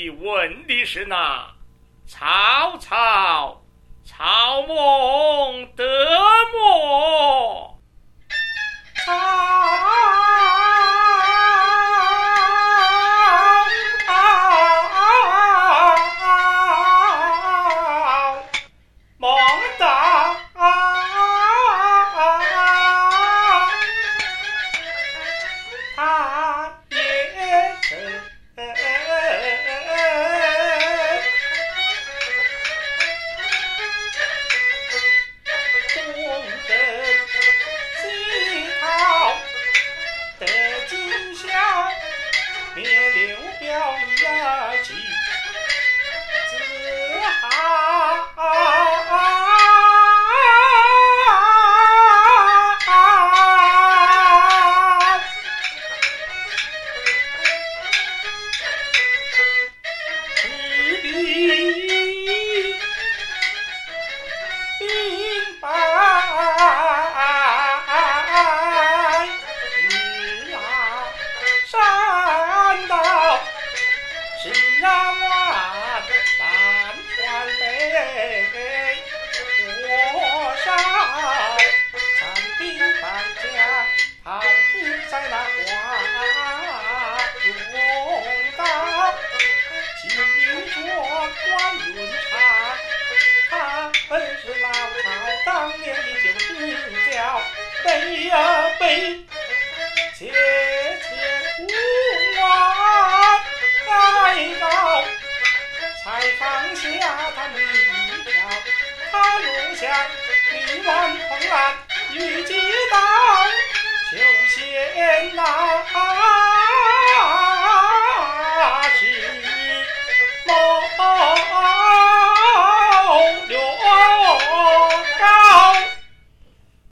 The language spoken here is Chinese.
你问的是那曹操、曹孟德么？ 孟德，他也是公正西逃得今宵，灭刘表一骑，自豪。悲呀悲，切切呼啊哀告，才放下他们一条，他入乡力挽狂澜，欲击倒求贤郎。